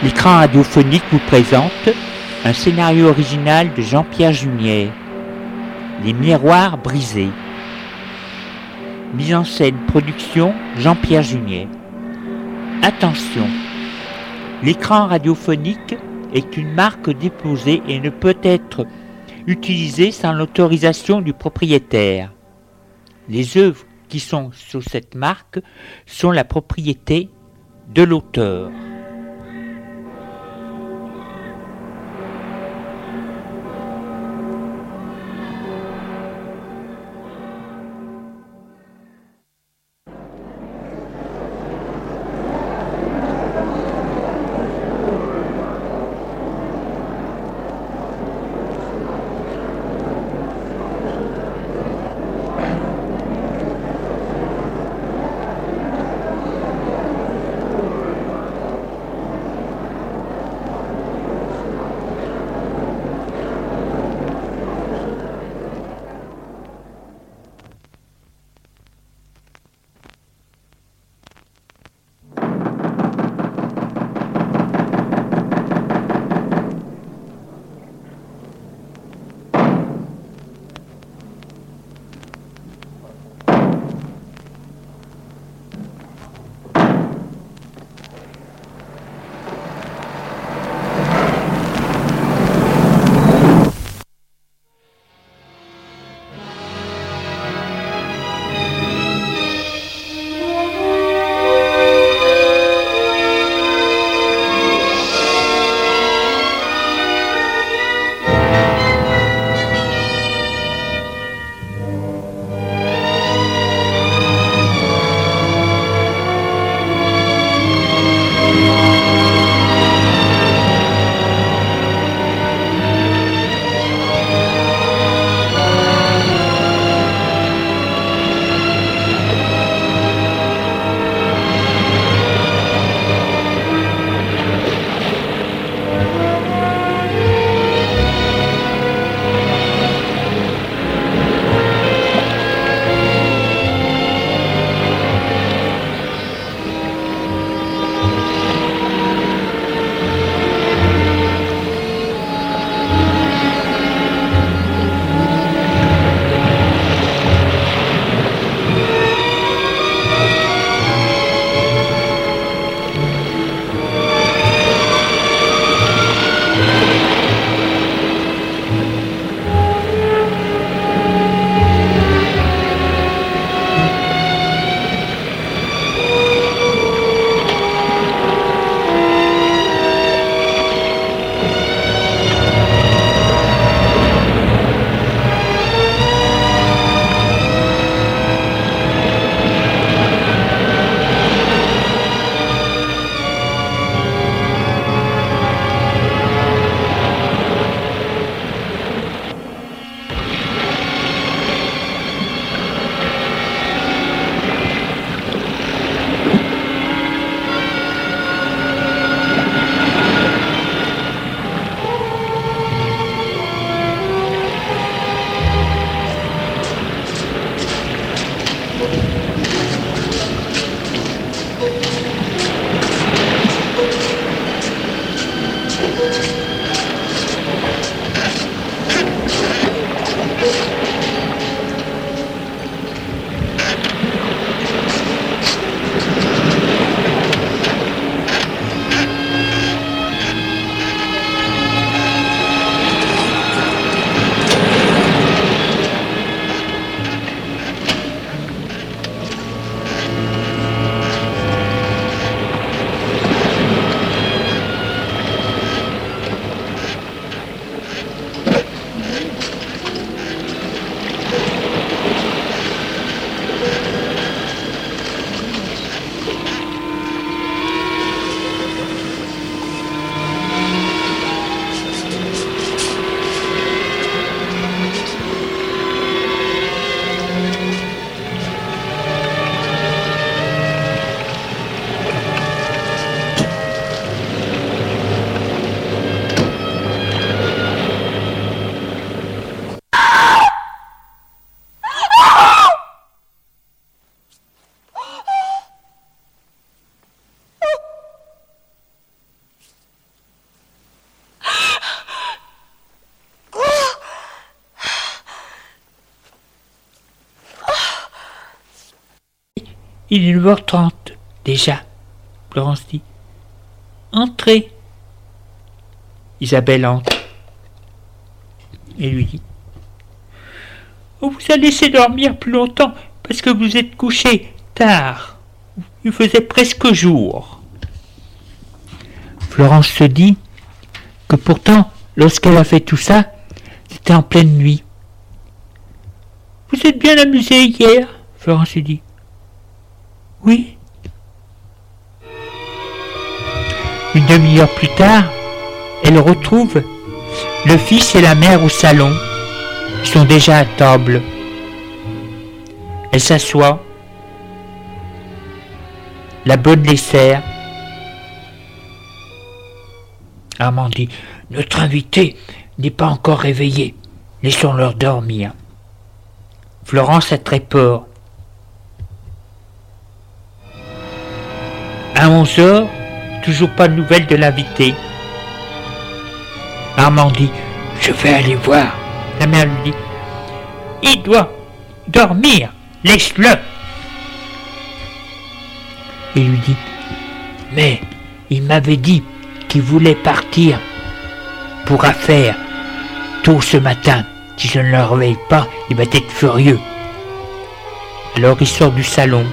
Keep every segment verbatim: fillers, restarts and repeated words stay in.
L'écran radiophonique vous présente un scénario original de Jean-Pierre Junier, Les miroirs brisés. Mise en scène, production Jean-Pierre Junier. Attention, l'écran radiophonique est une marque déposée et ne peut être utilisé sans l'autorisation du propriétaire. Les œuvres qui sont sous cette marque sont la propriété de l'auteur. Il est neuf heures trente, déjà. Florence dit. Entrez. Isabelle entre. Et lui dit. On vous a laissé dormir plus longtemps parce que vous êtes couché tard. Il faisait presque jour. Florence se dit que pourtant, lorsqu'elle a fait tout ça, c'était en pleine nuit. Vous êtes bien amusé hier, Florence dit. Oui. Une demi-heure plus tard, elle retrouve le fils et la mère au salon. Ils sont déjà à table. Elle s'assoit. La bonne les sert. Armand dit, notre invité n'est pas encore réveillé. Laissons-leur dormir. Florence a très peur. À onze heures, toujours pas de nouvelles de l'invité. Armand dit, je vais aller voir. La mère lui dit, il doit dormir, laisse-le. Il lui dit, mais il m'avait dit qu'il voulait partir pour affaires tôt ce matin. Si je ne le réveille pas, il va être furieux. Alors il sort du salon.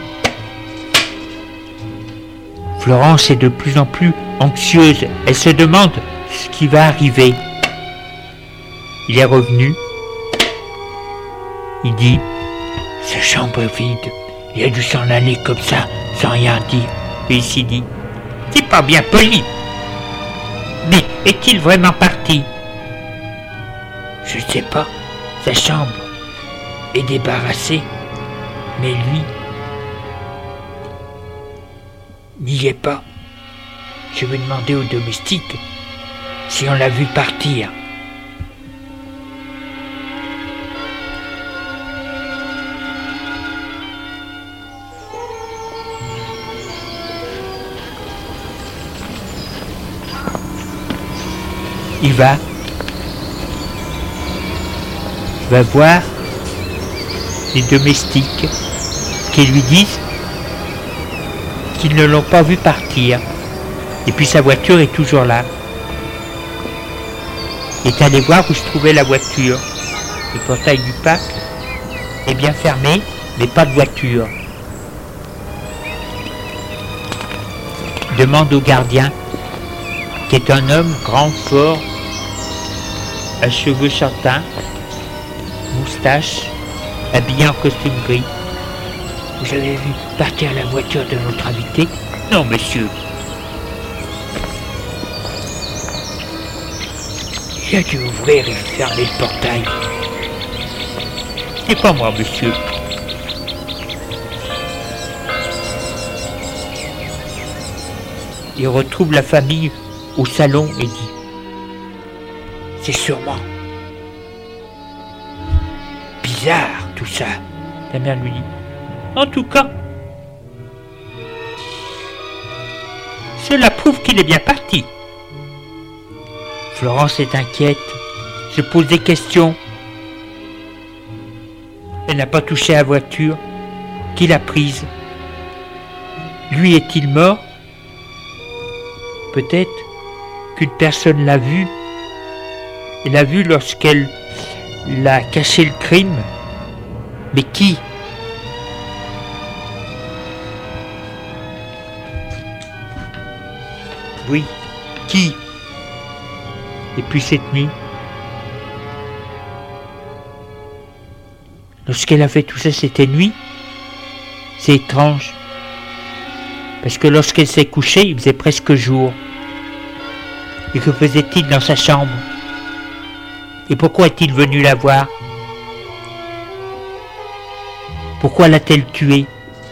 Florence est de plus en plus anxieuse. Elle se demande ce qui va arriver. Il est revenu. Il dit, sa chambre est vide. Il a dû s'en aller comme ça, sans rien dire. Et il s'y dit, c'est pas bien poli. Mais est-il vraiment parti? Je ne sais pas. Sa chambre est débarrassée. Mais lui n'y est pas. Je vais demander au domestique si on l'a vu partir. Il va, il va voir les domestiques qui lui disent qu'ils ne l'ont pas vu partir. Et puis sa voiture est toujours là. Il est allé voir où se trouvait la voiture. Le portail du parc est bien fermé, mais pas de voiture. Il demande au gardien, qui est un homme grand, fort, à cheveux châtains, moustache, habillé en costume gris. Vous avez vu partir la voiture de notre invité? Non, monsieur. Il a dû ouvrir et fermer le portail. C'est pas moi, monsieur. Il retrouve la famille au salon et dit, c'est sûrement bizarre tout ça. La mère lui dit, en tout cas, cela prouve qu'il est bien parti. Florence est inquiète, se pose des questions. Elle n'a pas touché à la voiture. Qui l'a prise? Lui est-il mort? Peut-être qu'une personne l'a vu. Elle l'a vu lorsqu'elle l'a caché le crime. Mais qui? Oui, qui? Et puis cette nuit, lorsqu'elle a fait tout ça, c'était nuit. C'est étrange. Parce que lorsqu'elle s'est couchée, il faisait presque jour. Et que faisait-il dans sa chambre? Et pourquoi est-il venu la voir? Pourquoi l'a-t-elle tuée?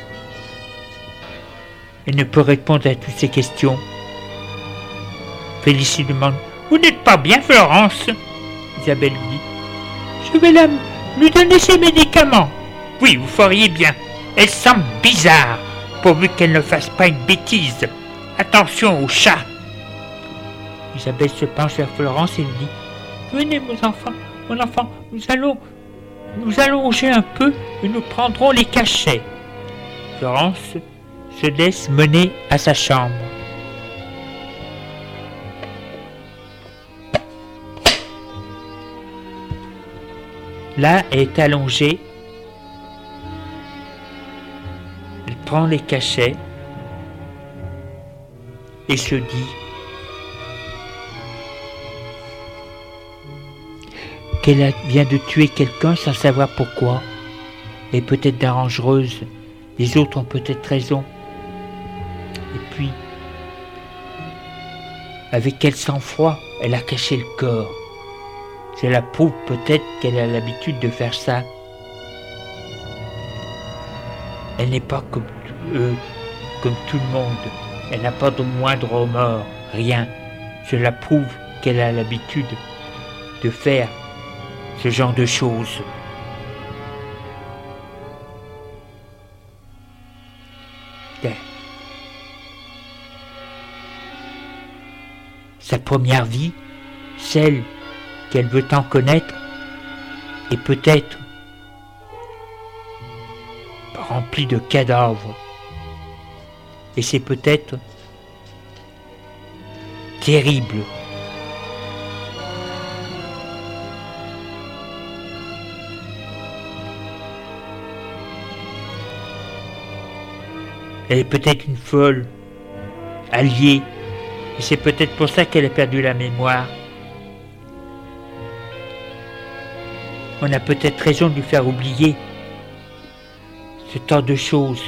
Elle ne peut répondre à toutes ces questions. Félicie demande, vous n'êtes pas bien, Florence? Isabelle lui dit, je vais la, lui donner ses médicaments. Oui, vous feriez bien. Elle semble bizarre, pourvu qu'elle ne fasse pas une bêtise. Attention au chat. Isabelle se penche vers Florence et lui dit, venez, mon enfant, mon enfant, nous allons, nous allons manger un peu et nous prendrons les cachets. Florence se laisse mener à sa chambre. Là, elle est allongée. Elle prend les cachets et se dit qu'elle vient de tuer quelqu'un sans savoir pourquoi. Elle est peut-être dangereuse. Les autres ont peut-être raison. Et puis, avec quel sang-froid, elle a caché le corps. Cela prouve peut-être qu'elle a l'habitude de faire ça. Elle n'est pas comme eux, comme tout le monde. Elle n'a pas de moindre remords, rien. Cela prouve qu'elle a l'habitude de faire ce genre de choses. Sa première vie, celle qu'elle veut en connaître, est peut-être remplie de cadavres. Et c'est peut-être terrible. Elle est peut-être une folle, alliée, et c'est peut-être pour ça qu'elle a perdu la mémoire. On a peut-être raison de lui faire oublier ce tant de choses.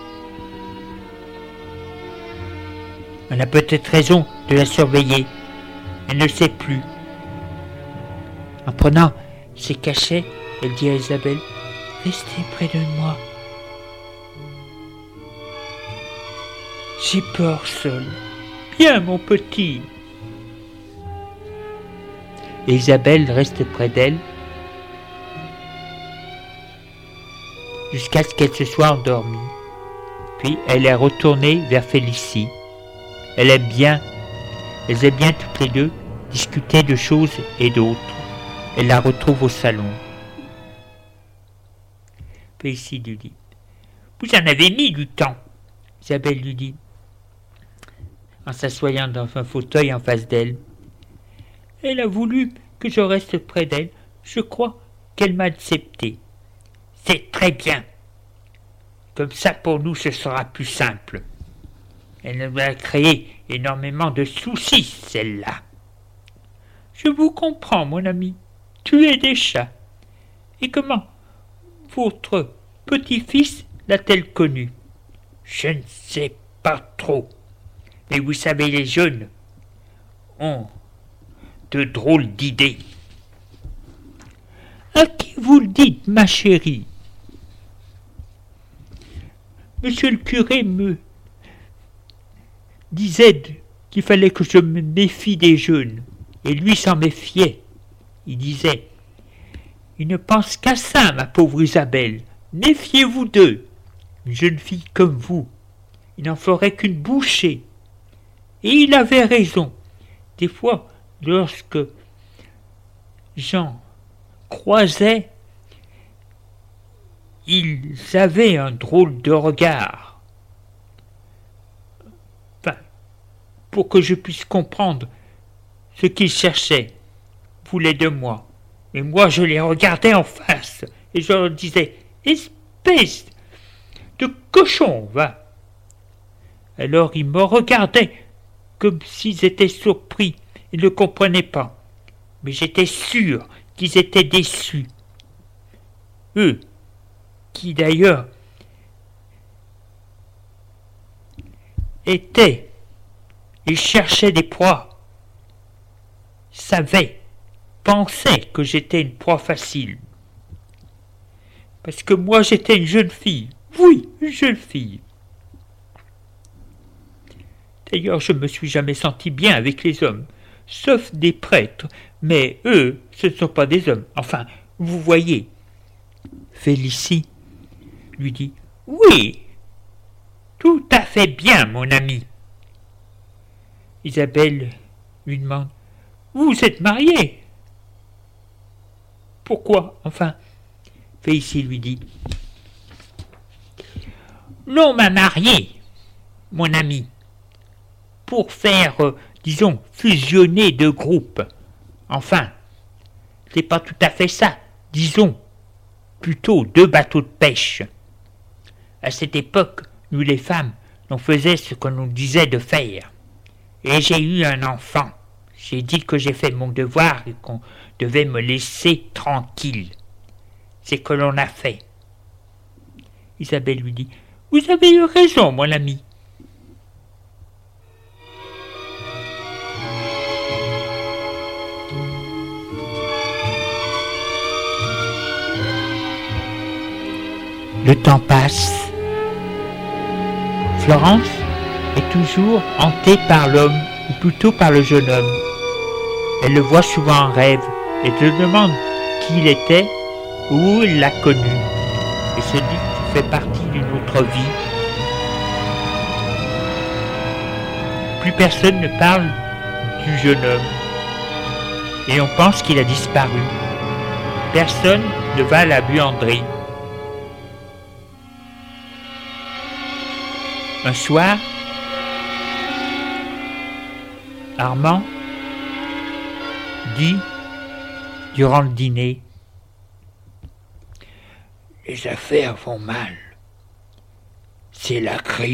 On a peut-être raison de la surveiller. Elle ne sait plus. En prenant ses cachets, elle dit à Isabelle, « Restez près de moi. J'ai peur seule. Viens, mon petit. » Et Isabelle reste près d'elle jusqu'à ce qu'elle se soit endormie. Puis elle est retournée vers Félicie. Elle aime bien, elles aiment bien toutes les deux discuter de choses et d'autres. Elle la retrouve au salon. Félicie lui dit, « Vous en avez mis du temps. » Isabelle lui dit, en s'assoyant dans un fauteuil en face d'elle. « Elle a voulu que je reste près d'elle. Je crois qu'elle m'a accepté. » « C'est très bien. Comme ça, pour nous, ce sera plus simple. Elle nous a créé énormément de soucis, celle-là. »« Je vous comprends, mon ami. Tuer des chats. Et comment votre petit-fils l'a-t-elle connu ? » ?»« Je ne sais pas trop. Mais vous savez, les jeunes ont de drôles d'idées. »« À qui vous le dites, ma chérie ? Monsieur le curé me disait qu'il fallait que je me méfie des jeunes, et lui s'en méfiait. Il disait, « Il ne pense qu'à ça, ma pauvre Isabelle, méfiez-vous d'eux. Une jeune fille comme vous, il n'en ferait qu'une bouchée. » Et il avait raison. Des fois, lorsque Jean croisait, ils avaient un drôle de regard. Enfin, pour que je puisse comprendre ce qu'ils cherchaient, voulaient de moi. Et moi, je les regardais en face, et je leur disais, « Espèce de cochon, va !» Alors ils me regardaient comme s'ils étaient surpris et ne comprenaient pas. Mais j'étais sûr qu'ils étaient déçus. Eux, qui d'ailleurs étaient et cherchaient des proies, savaient, pensaient que j'étais une proie facile. Parce que moi j'étais une jeune fille, oui, une jeune fille. D'ailleurs, je ne me suis jamais senti bien avec les hommes, sauf des prêtres, mais eux, ce ne sont pas des hommes. Enfin, vous voyez. Félicie lui dit, « Oui, tout à fait bien, mon ami. » Isabelle lui demande, « Vous êtes marié ? » Pourquoi ? Enfin, Félicie lui dit, l'on m'a marié, mon ami, pour faire, euh, disons, fusionner deux groupes. Enfin, c'est pas tout à fait ça, disons, plutôt deux bateaux de pêche. À cette époque, nous les femmes, on faisait ce qu'on nous disait de faire. Et j'ai eu un enfant. J'ai dit que j'ai fait mon devoir et qu'on devait me laisser tranquille. C'est que l'on a fait. Isabelle lui dit « Vous avez eu raison, mon ami. » Le temps passe. Florence est toujours hantée par l'homme, ou plutôt par le jeune homme. Elle le voit souvent en rêve et se demande qui il était, où il l'a connu, et se dit qu'il fait partie d'une autre vie. Plus personne ne parle du jeune homme, et on pense qu'il a disparu. Personne ne va à la buanderie. Un soir, Armand dit, durant le dîner, « Les affaires vont mal. C'est la crise. »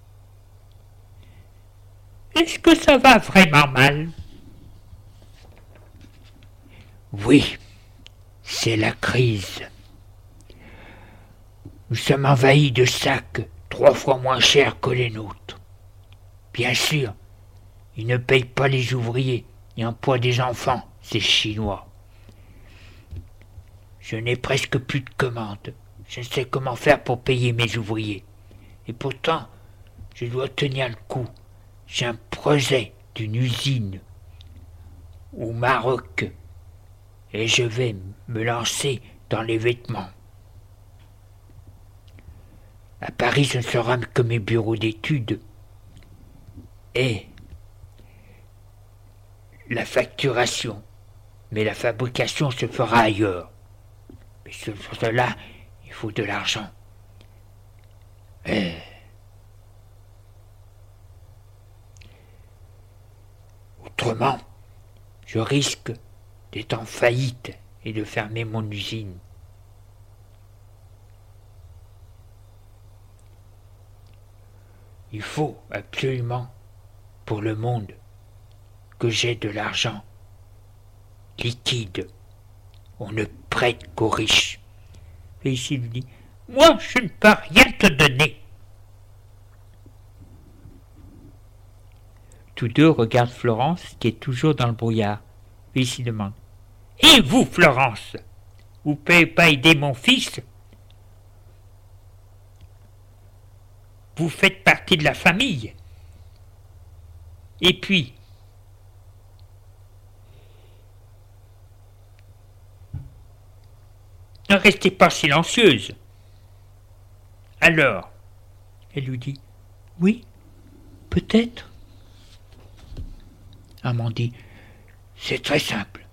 « Est-ce que ça va vraiment mal ?»« Oui, c'est la crise. Nous sommes envahis de sacs trois fois moins chers que les nôtres. Bien sûr, ils ne payent pas les ouvriers et emploient des enfants, ces Chinois. Je n'ai presque plus de commandes. Je ne sais comment faire pour payer mes ouvriers. Et pourtant, je dois tenir le coup. J'ai un projet d'une usine au Maroc et je vais me lancer dans les vêtements. À Paris, ce ne sera que mes bureaux d'études et la facturation, mais la fabrication se fera ailleurs. Mais pour cela, il faut de l'argent. Et autrement, je risque d'être en faillite et de fermer mon usine. Il faut absolument, pour le monde, que j'ai de l'argent liquide. On ne prête qu'aux riches. Et ici, il dit, moi, je ne peux rien te donner. Tous deux regardent Florence, qui est toujours dans le brouillard. Et ici demande, et vous, Florence, vous ne pouvez pas aider mon fils? Vous faites partie de la famille. Et puis, ne restez pas silencieuse. Alors, elle lui dit, oui, peut-être. Armand dit, c'est très simple.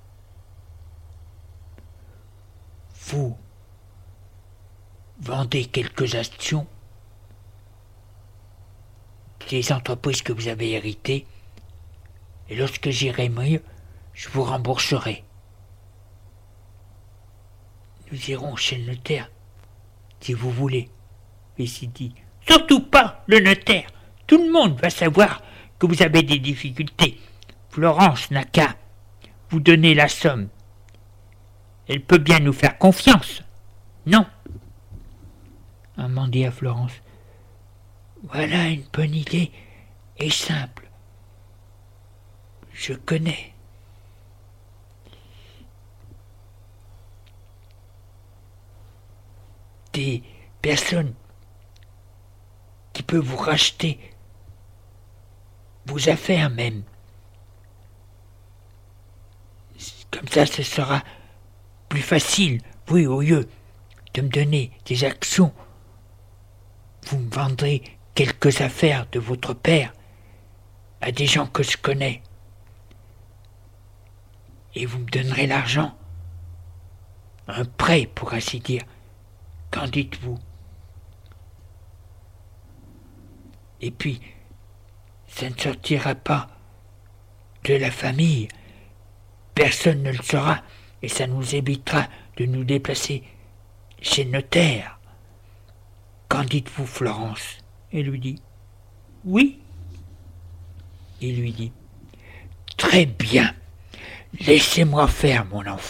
Vous vendez quelques actions des entreprises que vous avez héritées, et lorsque j'irai mieux, je vous rembourserai. Nous irons chez le notaire, si vous voulez. Et s'il dit, surtout pas le notaire, tout le monde va savoir que vous avez des difficultés. Florence n'a qu'à vous donner la somme. Elle peut bien nous faire confiance, non? Armand dit à Florence, voilà une bonne idée et simple. Je connais. Des personnes qui peuvent vous racheter vos affaires même. Comme ça, ce sera plus facile. Oui, au lieu de me donner des actions, vous me vendrez quelques affaires de votre père à des gens que je connais. Et vous me donnerez l'argent. Un prêt, pour ainsi dire. Qu'en dites-vous? Et puis, ça ne sortira pas de la famille. Personne ne le saura, et ça nous évitera de nous déplacer chez le notaire. Qu'en dites-vous, Florence? Elle lui dit « Oui ». Il lui dit « Très bien, laissez-moi faire, mon enfant. »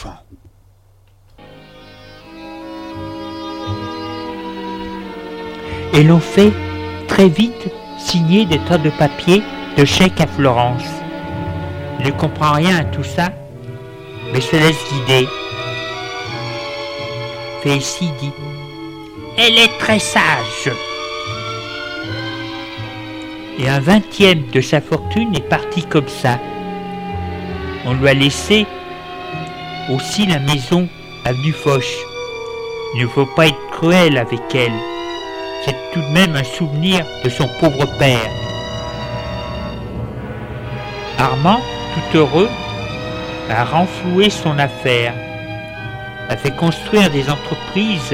Et l'on fait très vite signer des tas de papiers de chèques à Florence. Il ne comprend rien à tout ça, mais se laisse guider. Félicie dit « Elle est très sage !» Et un vingtième de sa fortune est parti comme ça. On lui a laissé aussi la maison avenue Foch. Il ne faut pas être cruel avec elle. C'est tout de même un souvenir de son pauvre père. Armand, tout heureux, a renfloué son affaire, a fait construire des entreprises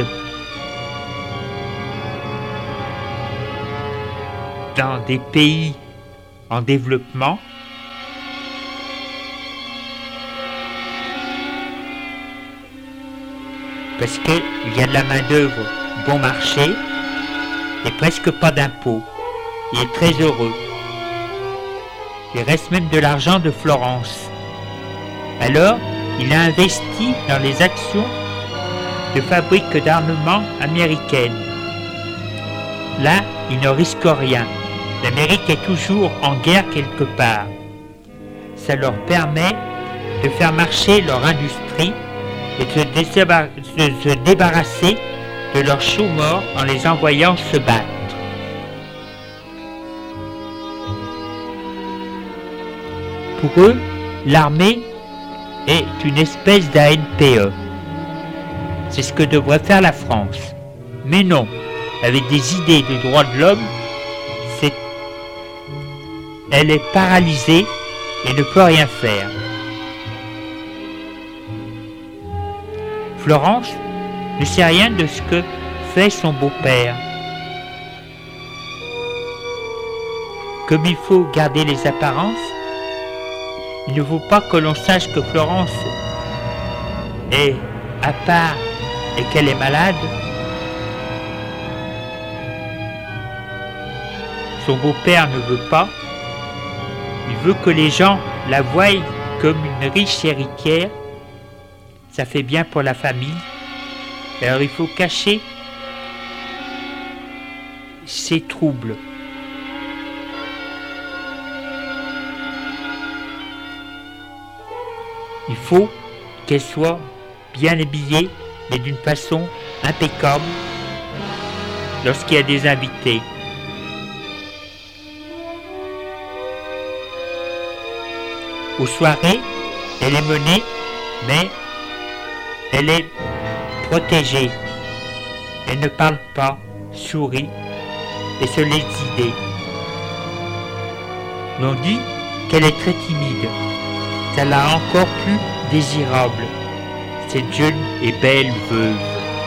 dans des pays en développement, parce qu'il y a de la main-d'œuvre bon marché et presque pas d'impôts. Il est très heureux. Il reste même de l'argent de Florence. Alors, il a investi dans les actions de fabriques d'armement américaines. Là, il ne risque rien. L'Amérique est toujours en guerre quelque part. Ça leur permet de faire marcher leur industrie et de se, débarra- de se débarrasser de leurs chômeurs en les envoyant se battre. Pour eux, l'armée est une espèce d'A N P E. C'est ce que devrait faire la France. Mais non, avec des idées de droits de l'homme, c'est... elle est paralysée et ne peut rien faire. Florence ne sait rien de ce que fait son beau-père. Comme il faut garder les apparences, il ne faut pas que l'on sache que Florence est à part et qu'elle est malade. Son beau-père ne veut pas. Il veut que les gens la voient comme une riche héritière. Ça fait bien pour la famille. Alors il faut cacher ses troubles. Il faut qu'elle soit bien habillée, mais d'une façon impeccable lorsqu'il y a des invités. Aux soirées, elle est menée, mais elle est protégée. Elle ne parle pas, sourit et se laisse guider. L'on dit qu'elle est très timide. Ça la rend encore plus désirable, cette jeune et belle veuve.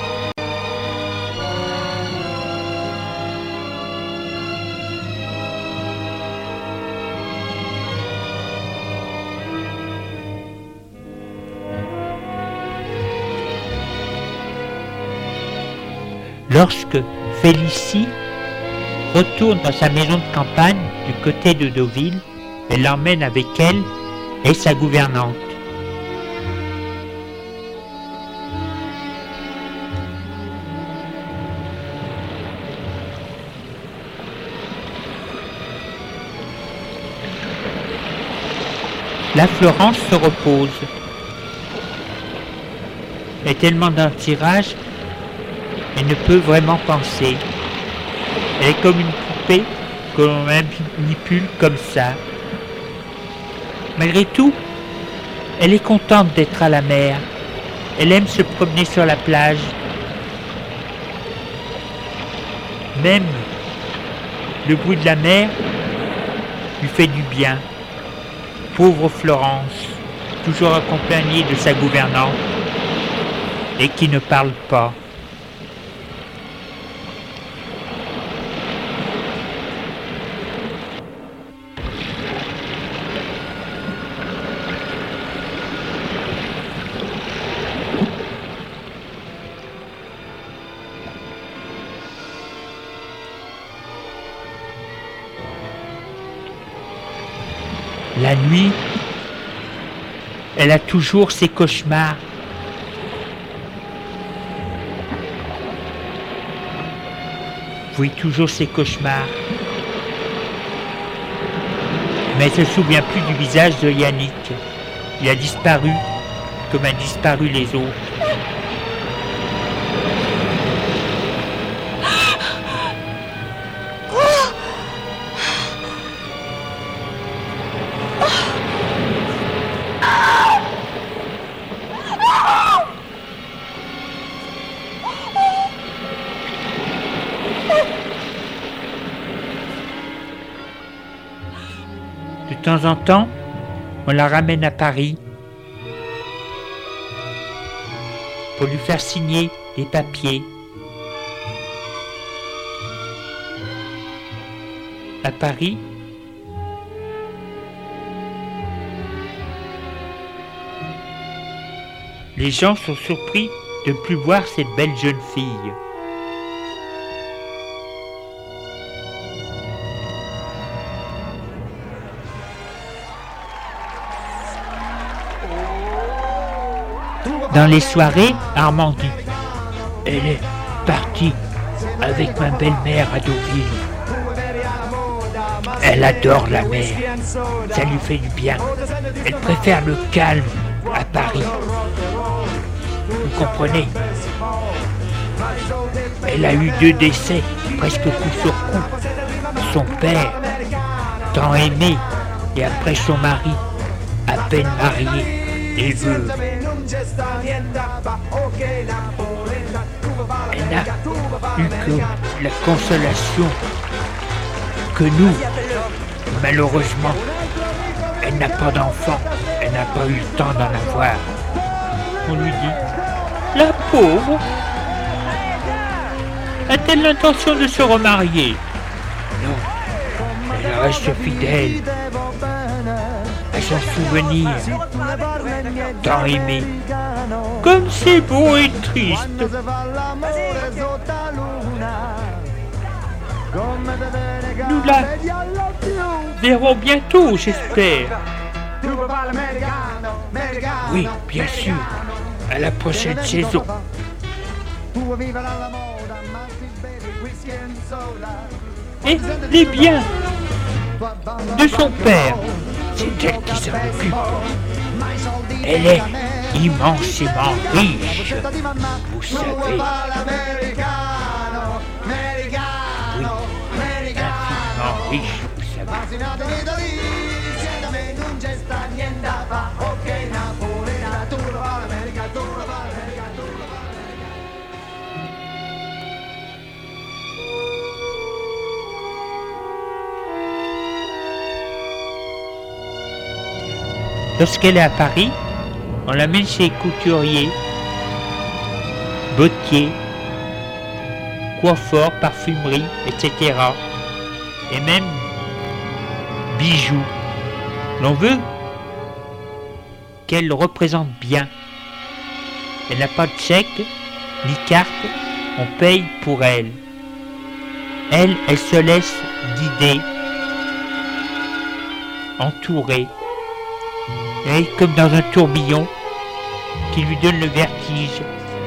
Lorsque Félicie retourne dans sa maison de campagne du côté de Deauville, elle l'emmène avec elle et sa gouvernante. La Florence se repose. Elle est tellement dans le tirage, elle ne peut vraiment penser. Elle est comme une poupée que l'on manipule comme ça. Malgré tout, elle est contente d'être à la mer. Elle aime se promener sur la plage. Même le bruit de la mer lui fait du bien. Pauvre Florence, toujours accompagnée de sa gouvernante, et qui ne parle pas. La nuit, elle a toujours ses cauchemars. Oui, toujours ses cauchemars. Mais elle ne se souvient plus du visage de Yannick. Il a disparu, comme a disparu les autres. De temps en temps, on la ramène à Paris pour lui faire signer des papiers. À Paris, les gens sont surpris de ne plus voir cette belle jeune fille. Dans les soirées, Armand dit « Elle est partie avec ma belle-mère à Deauville. Elle adore la mer, ça lui fait du bien. Elle préfère le calme à Paris. Vous comprenez? Elle a eu deux décès, presque coup sur coup. Son père, tant aimé, et après son mari, à peine marié et veuve. Elle n'a eu que la consolation que nous, malheureusement, elle n'a pas d'enfant, elle n'a pas eu le temps d'en avoir. On lui dit, la pauvre, a-t-elle l'intention de se remarier? Non, elle reste fidèle à son souvenir, tant aimé. Comme c'est beau et triste. Nous la verrons bientôt, j'espère. Oui, bien sûr, à la prochaine saison. Et les biens de son père, c'est elle qui s'en occupe. Elle est immensément riche, vous savez. Oui, infiniment riche, vous savez. Lorsqu'elle est à Paris, on l'amène chez les couturiers, bottiers, coiffeurs, parfumerie, et cetera. Et même bijoux. L'on veut qu'elle représente bien. Elle n'a pas de chèque, ni carte, on paye pour elle. Elle, elle se laisse guider, entourer. Elle est comme dans un tourbillon qui lui donne le vertige.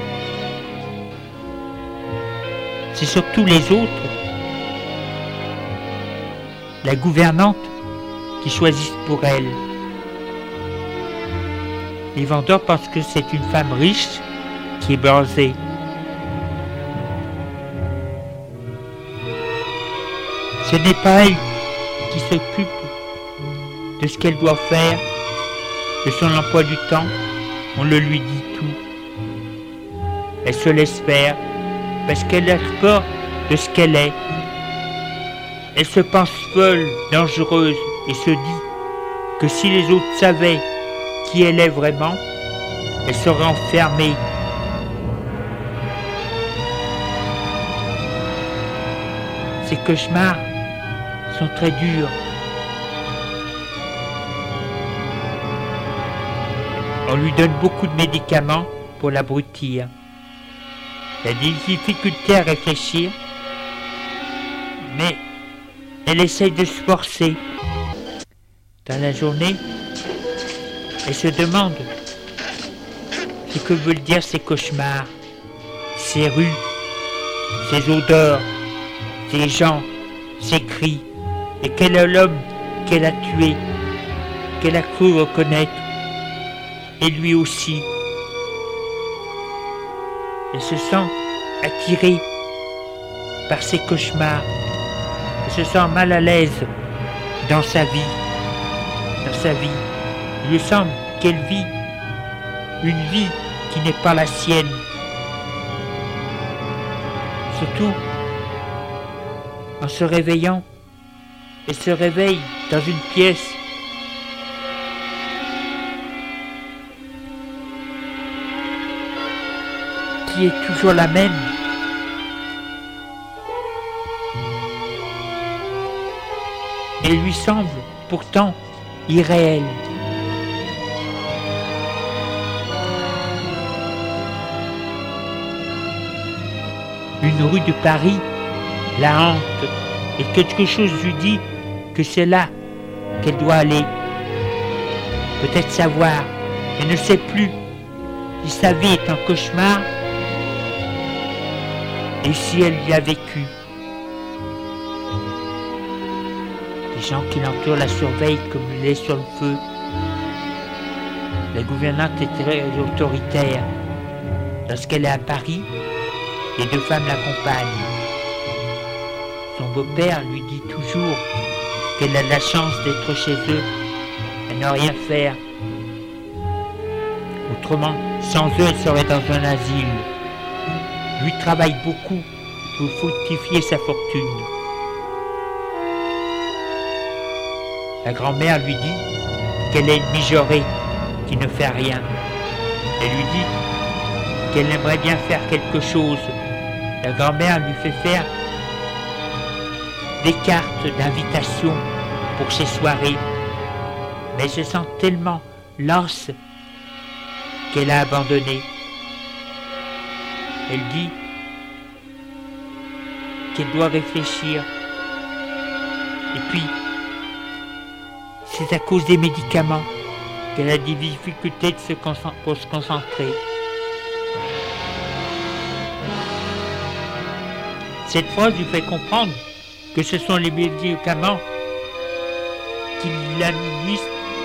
C'est surtout les autres, la gouvernante, qui choisissent pour elle. Les vendeurs pensent que c'est une femme riche qui est blasée. Ce n'est pas elle qui s'occupe de ce qu'elle doit faire, de son emploi du temps, on le lui dit tout. Elle se laisse faire parce qu'elle a peur de ce qu'elle est. Elle se pense folle, dangereuse et se dit que si les autres savaient qui elle est vraiment, elle serait enfermée. Ces cauchemars sont très durs. On lui donne beaucoup de médicaments pour l'abrutir. Elle a des difficultés à réfléchir, mais elle essaye de se forcer. dans la journée et se demande ce que veulent dire ces cauchemars, ces rues, ces odeurs, ces gens, ces cris, et quel est l'homme qu'elle a tué, qu'elle a cru reconnaître, et lui aussi. Elle se sent attirée par ces cauchemars, elle se sent mal à l'aise dans sa vie, dans sa vie. Il lui semble qu'elle vit une vie qui n'est pas la sienne. Surtout en se réveillant, elle se réveille dans une pièce qui est toujours la même. Elle lui semble pourtant irréelle. Une rue de Paris la hante et quelque chose lui dit que c'est là qu'elle doit aller. Peut-être savoir, elle ne sait plus si sa vie est un cauchemar et si elle y a vécu. Les gens qui l'entourent la surveillent comme le lait sur le feu. La gouvernante est très autoritaire. Lorsqu'elle est à Paris, les deux femmes l'accompagnent. Son beau-père lui dit toujours qu'elle a la chance d'être chez eux et ne rien faire. Autrement, sans eux, elle serait dans un asile. Lui travaille beaucoup pour fructifier sa fortune. La grand-mère lui dit qu'elle est une mijaurée qui ne fait rien. Elle lui dit qu'elle aimerait bien faire quelque chose. La grand-mère lui fait faire des cartes d'invitation pour ses soirées. Mais elle se sent tellement lasse qu'elle a abandonné. Elle dit qu'elle doit réfléchir. Et puis, c'est à cause des médicaments qu'elle a des difficultés de se concent- pour se concentrer. Cette phrase lui fait comprendre que ce sont les médicaments qui la nuisent.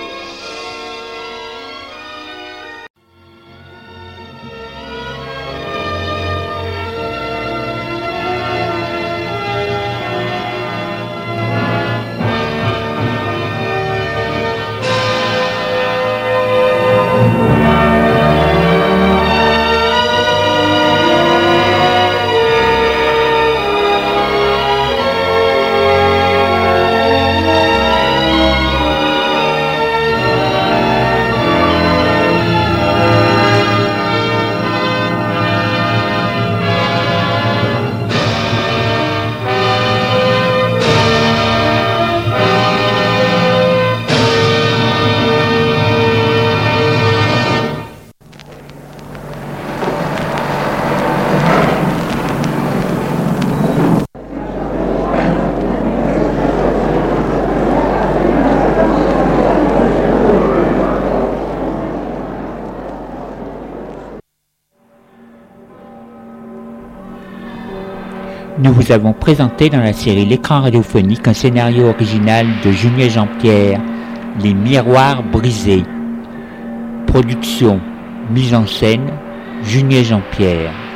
Nous vous avons présenté dans la série L'écran radiophonique un scénario original de Junier Jean-Pierre, Les miroirs brisés. Production, mise en scène, Junier Jean-Pierre.